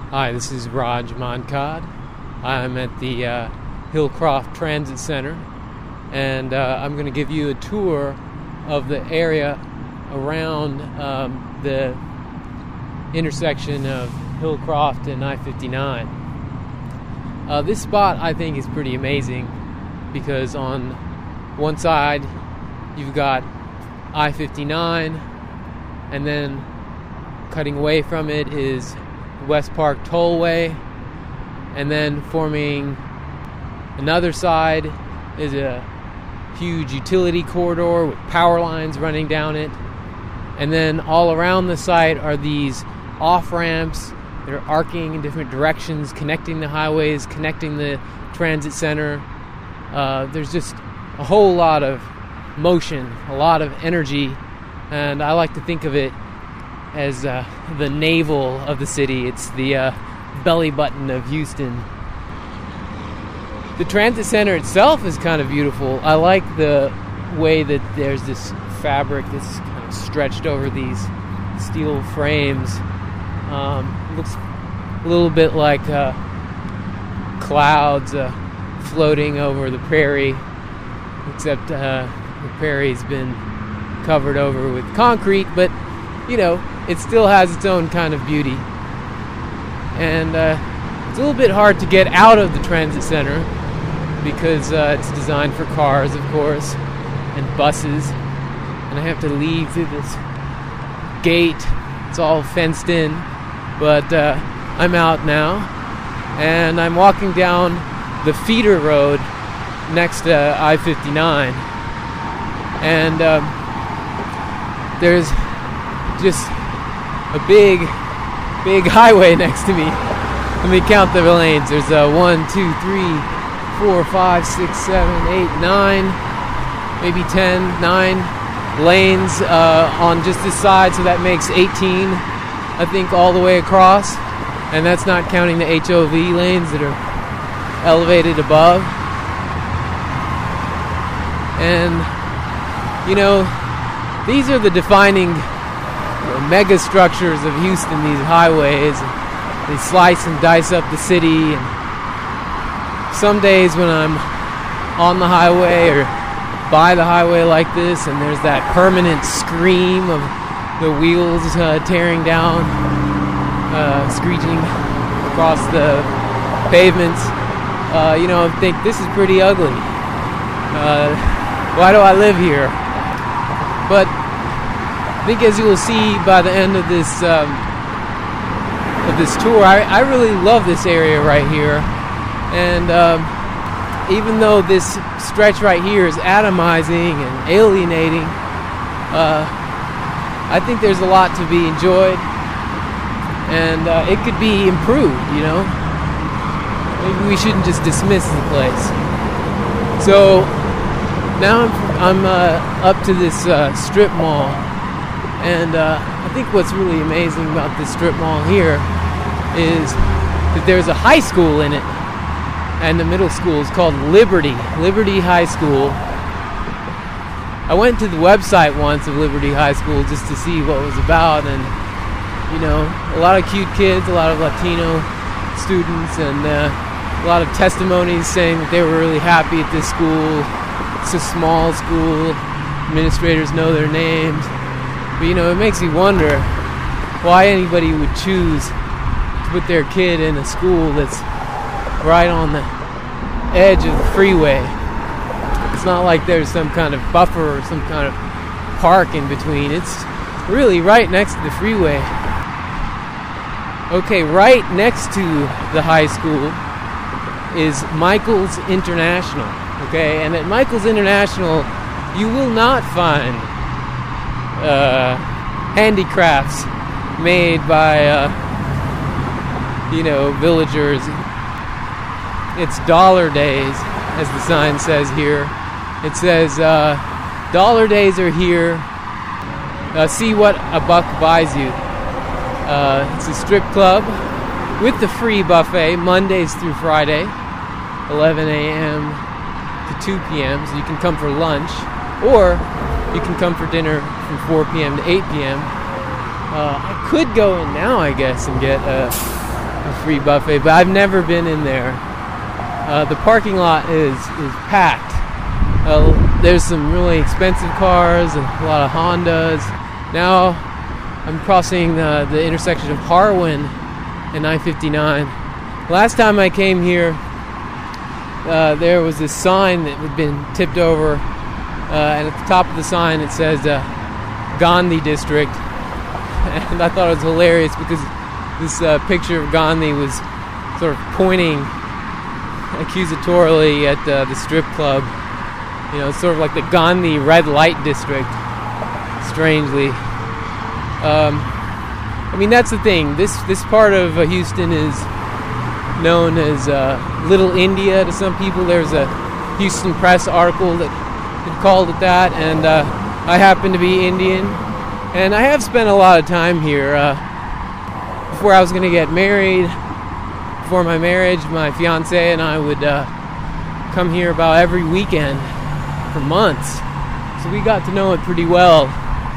Hi, this is Raj Mankad. I'm at the Hillcroft Transit Center, and I'm going to give you a tour of the area around the intersection of Hillcroft and I-59. This spot, I think, is pretty amazing because on one side you've got I-59, and then cutting away from it is West Park Tollway, and then forming another side is a huge utility corridor with power lines running down it, and then all around the site are these off-ramps that are arcing in different directions, connecting the highways, connecting the transit center. There's just a whole lot of motion, a lot of energy, and I like to think of it as the navel of the city. It's the belly button of Houston. The transit center itself is kind of beautiful. I like the way that there's this fabric that's kind of stretched over these steel frames. It looks a little bit like clouds floating over the prairie, except the prairie's been covered over with concrete, but you know, it still has its own kind of beauty. And it's a little bit hard to get out of the transit center because it's designed for cars, of course, and buses. And I have to leave through this gate. It's all fenced in. But I'm out now, and I'm walking down the feeder road next to I-59. And there's just a big highway next to me. Let me count the lanes. There's 1, 2, 3, 4, 5, 6, 7, 8, 9, maybe 10, 9 lanes on just this side, so that makes 18, I think, all the way across. And that's not counting the HOV lanes that are elevated above. And, you know, these are the defining mega structures of Houston, these highways. They slice and dice up the city, and some days when I'm on the highway or by the highway like this, and there's that permanent scream of the wheels tearing down, screeching across the pavements, you know, I think this is pretty ugly. Why do I live here? But I think, as you will see by the end of this tour, I really love this area right here. And even though this stretch right here is atomizing and alienating, I think there's a lot to be enjoyed, and it could be improved, you know. Maybe we shouldn't just dismiss the place. So now I'm up to this strip mall. And I think what's really amazing about this strip mall here is that there's a high school in it, and the middle school is called Liberty High School. I went to the website once of Liberty High School just to see what it was about, and you know, a lot of cute kids, a lot of Latino students, and a lot of testimonies saying that they were really happy at this school. It's a small school, administrators know their names. But, you know, it makes you wonder why anybody would choose to put their kid in a school that's right on the edge of the freeway. It's not like there's some kind of buffer or some kind of park in between. It's really right next to the freeway. Okay, right next to the high school is Michael's International. Okay, and at Michael's International, you will not find handicrafts made by you know, villagers. It's dollar days, as the sign says here. It says dollar days are here. See what a buck buys you. It's a strip club with the free buffet Mondays through Friday, 11 a.m. to 2 p.m. So you can come for lunch, or you can come for dinner from 4 p.m. to 8 p.m. I could go in now, I guess, and get a free buffet, but I've never been in there. The parking lot is packed. There's some really expensive cars and a lot of Hondas. Now I'm crossing the intersection of Harwin and I-59. Last time I came here, there was this sign that had been tipped over, and at the top of the sign it says Gandhi District. And I thought it was hilarious because this picture of Gandhi was sort of pointing accusatorily at the strip club. You know, sort of like the Gandhi red light district, strangely. I mean, that's the thing. This part of Houston is known as Little India to some people. There's a Houston Press article that called it that, and I happen to be Indian, and I have spent a lot of time here. Before I was going to get married, before my marriage, my fiance and I would come here about every weekend for months, so we got to know it pretty well.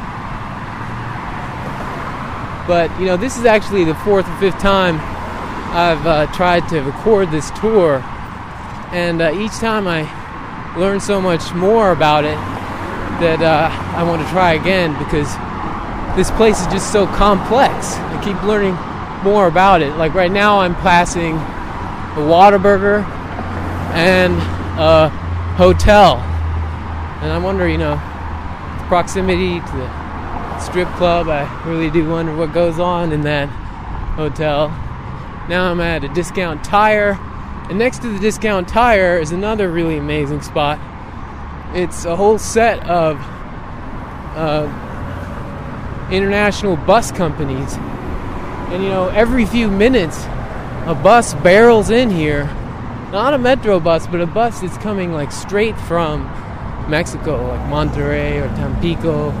But, you know, this is actually the fourth or fifth time I've tried to record this tour, and each time I learn so much more about it that I want to try again, because this place is just so complex. I keep learning more about it. Like right now I'm passing a Whataburger and a hotel, and I wonder, you know, the proximity to the strip club, I really do wonder what goes on in that hotel. Now I'm at a Discount Tire, and next to the Discount Tire is another really amazing spot. It's a whole set of international bus companies, and you know, every few minutes a bus barrels in here. Not a metro bus, but a bus that's coming like straight from Mexico, like Monterrey or Tampico,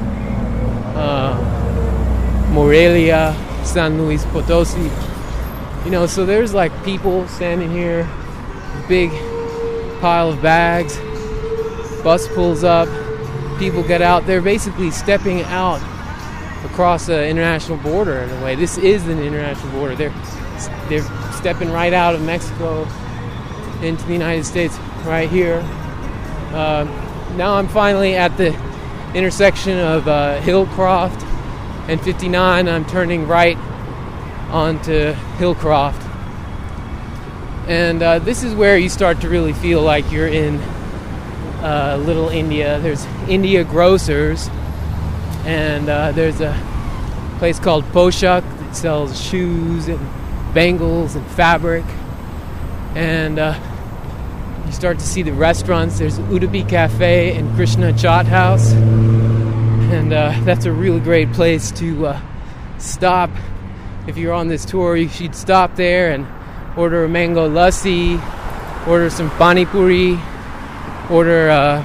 Morelia, San Luis Potosi. You know, so there's like people standing here, big pile of bags. Bus pulls up, people get out. They're basically stepping out across the international border in a way. This is an international border. They're stepping right out of Mexico into the United States right here. Now I'm finally at the intersection of Hillcroft and 59. I'm turning right onto Hillcroft, and this is where you start to really feel like you're in Little India. There's India Grocers, and there's a place called Poshak that sells shoes and bangles and fabric, and you start to see the restaurants. There's Udupi Cafe and Krishna Chaat House, and that's a really great place to stop. If you're on this tour, you should stop there and order a mango lassi, order some pani puri, order a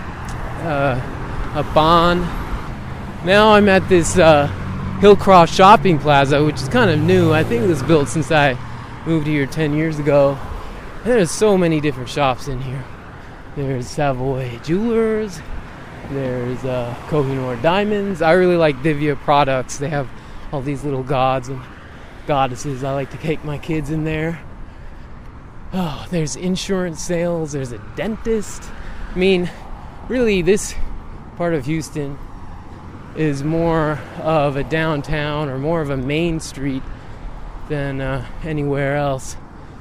bun. Now I'm at this Hillcroft Shopping Plaza, which is kind of new. I think it was built since I moved here 10 years ago. And there's so many different shops in here. There's Savoy Jewelers, there's Kohinoor Diamonds. I really like Divya products. They have all these little gods and goddesses. I like to take my kids in there. Oh, there's insurance sales. There's a dentist. I mean, really, this part of Houston is more of a downtown or more of a main street than anywhere else.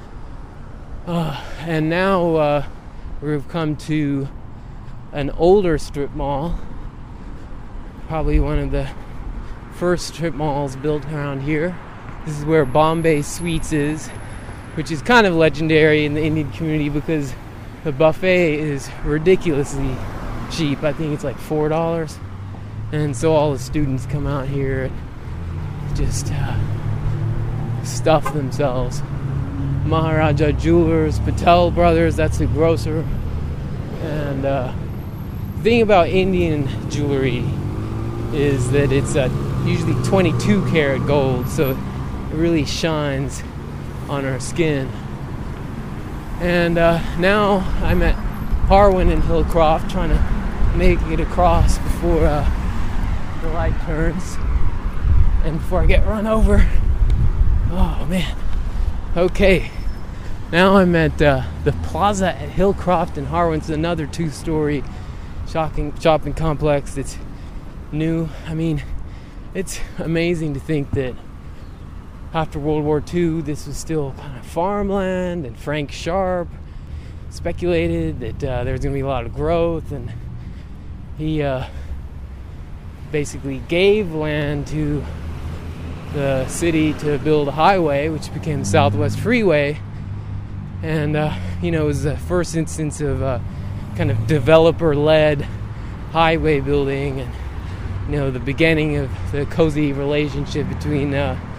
And now we've come to an older strip mall. Probably one of the first strip malls built around here. This is where Bombay Sweets is, which is kind of legendary in the Indian community because the buffet is ridiculously cheap. I think it's like $4. And so all the students come out here and just stuff themselves. Maharaja Jewelers, Patel Brothers, that's the grocer. And the thing about Indian jewelry is that it's usually 22 karat gold, so it really shines on our skin. And now I'm at Harwin and Hillcroft, trying to make it across before the light turns and before I get run over. Oh man, Okay, now I'm at the Plaza at Hillcroft in Harwin. It's another 2-story shopping complex that's new. I mean, it's amazing to think that after World War II, this was still kind of farmland, and Frank Sharp speculated that there was going to be a lot of growth, and he basically gave land to the city to build a highway, which became the Southwest Freeway. And, it was the first instance of kind of developer-led highway building, and, the beginning of the cozy relationship between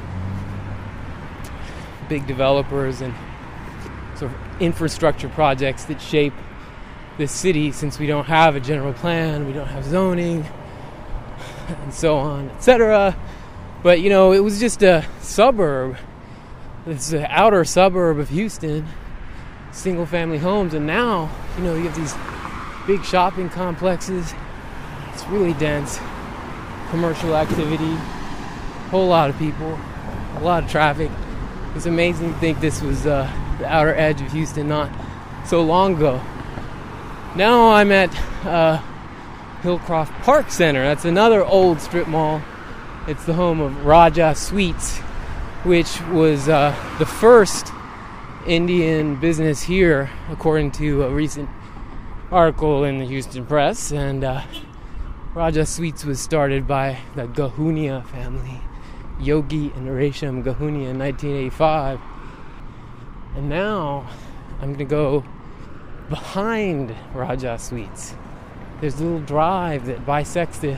big developers and sort of infrastructure projects that shape this city, since we don't have a general plan, we don't have zoning, and so on, etc. But, it was just a suburb. It's an outer suburb of Houston, single-family homes, and now, you have these big shopping complexes. It's really dense. Commercial activity, whole lot of people, a lot of traffic. It's amazing to think this was the outer edge of Houston not so long ago. Now I'm at Hillcroft Park Center. That's another old strip mall. It's the home of Raja Sweets, which was the first Indian business here, according to a recent article in the Houston Press. And Raja Sweets was started by the Gahunia family, Yogi and Resham Gahunia, in 1985. And now I'm going to go behind Raja Sweets. There's a little drive that bisects the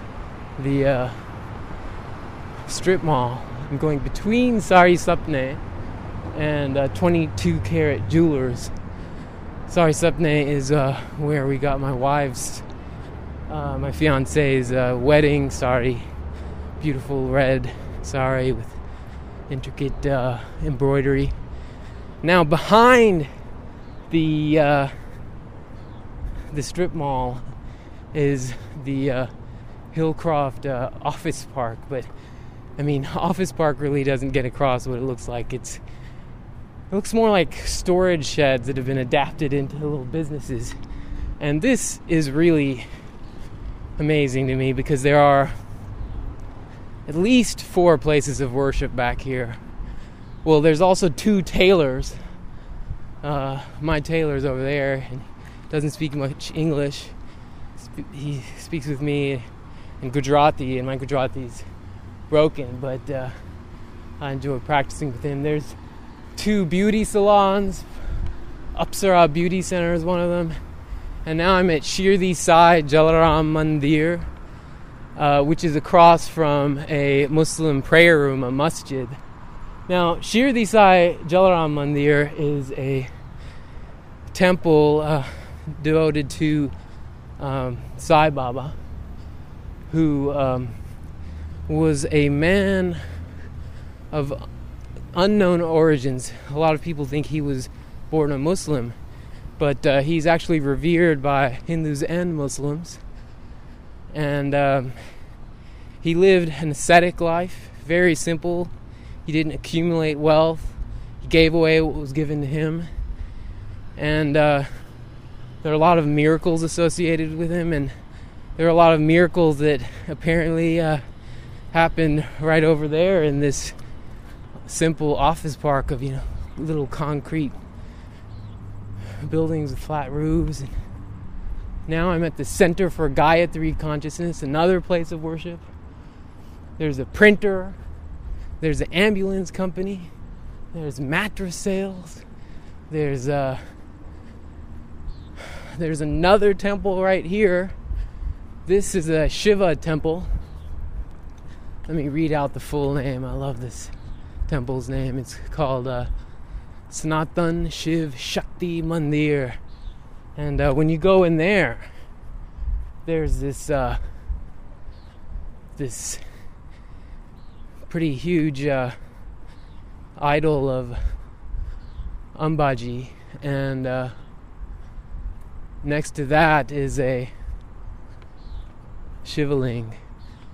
strip mall. I'm going between Sari Sapne and 22 Carat Jewelers. Sari Sapne is where we got my wife's, my fiance's wedding sari. Beautiful red sari with intricate embroidery. Now behind the strip mall is the Hillcroft Office Park, but I mean, Office Park really doesn't get across what it looks like. It looks more like storage sheds that have been adapted into little businesses. And this is really amazing to me because there are at least 4 places of worship back here. Well, there's also 2 tailors. My tailor's over there, and doesn't speak much English. He speaks with me in Gujarati, and my Gujarati's broken, but I enjoy practicing with him. There's 2 beauty salons. Apsara Beauty Center is one of them. And now I'm at Shirdi Sai Jalaram Mandir, which is across from a Muslim prayer room, a masjid. Now, Shirdi Sai Jalaram Mandir is a temple devoted to Sai Baba, who was a man of unknown origins. A lot of people think he was born a Muslim, but he's actually revered by Hindus and Muslims. And he lived an ascetic life, very simple. He didn't accumulate wealth. He gave away what was given to him. And there are a lot of miracles associated with him, and there are a lot of miracles that apparently happened right over there in this simple office park of, little concrete buildings with flat roofs. And now I'm at the Center for Gayatri Consciousness, another place of worship. There's a printer. There's an ambulance company. There's mattress sales. There's another temple right here. This is a Shiva temple. Let me read out the full name. I love this temple's name. It's called Sanatan Shiv Shakti Mandir. And when you go in there, there's this pretty huge idol of Ambaji, and next to that is a Shivaling,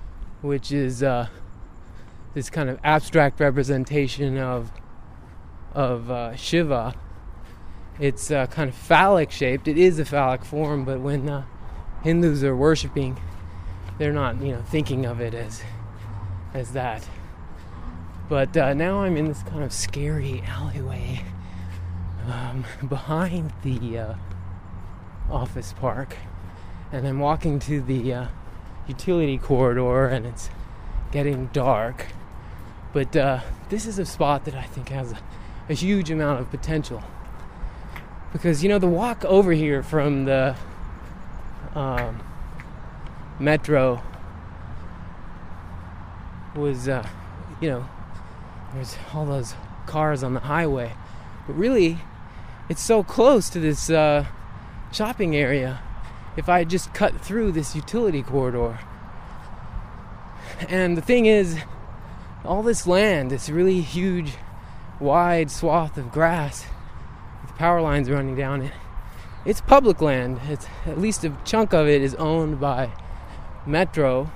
which is this kind of abstract representation of of Shiva. It's kind of phallic shaped. It is a phallic form, but when Hindus are worshiping, they're not, thinking of it as that. But now I'm in this kind of scary alleyway behind the office park, and I'm walking to the utility corridor, and it's getting dark. But this is a spot that I think has a huge amount of potential, because the walk over here from the metro was there's all those cars on the highway, but really it's so close to this shopping area. If I just cut through this utility corridor, and the thing is, all this land, this really huge wide swath of grass with power lines running down it, it's public land. It's at least a chunk of it is owned by Metro,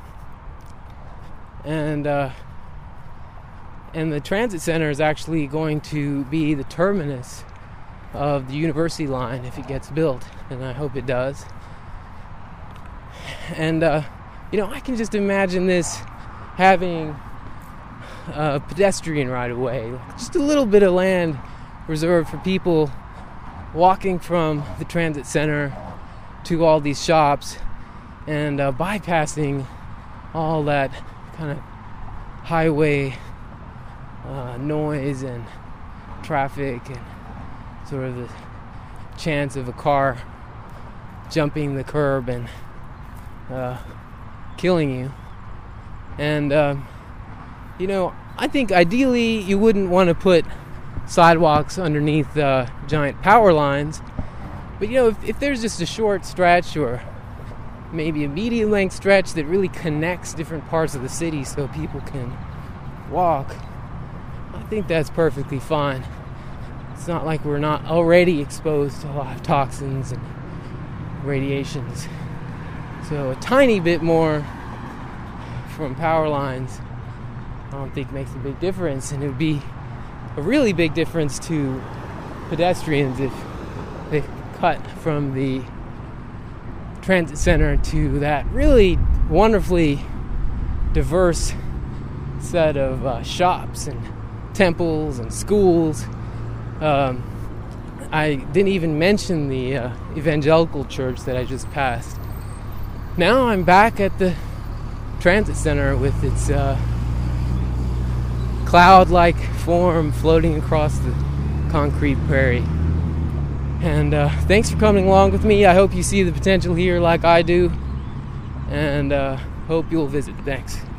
and the transit center is actually going to be the terminus of the university line if it gets built, and I hope it does. And I can just imagine this having a pedestrian right away, just a little bit of land reserved for people walking from the transit center to all these shops, and bypassing all that kind of highway noise and traffic and sort of the chance of a car jumping the curb and killing you. And I think ideally you wouldn't want to put sidewalks underneath giant power lines, but if there's just a short stretch or maybe a medium length stretch that really connects different parts of the city so people can walk, I think that's perfectly fine. It's not like we're not already exposed to a lot of toxins and radiations. So a tiny bit more from power lines I don't think makes a big difference, and it would be a really big difference to pedestrians if they cut from the transit center to that really wonderfully diverse set of shops and temples and schools. I didn't even mention the evangelical church that I just passed. Now I'm back at the transit center with its cloud-like form floating across the concrete prairie. And thanks for coming along with me. I hope you see the potential here like I do, and hope you'll visit. Thanks.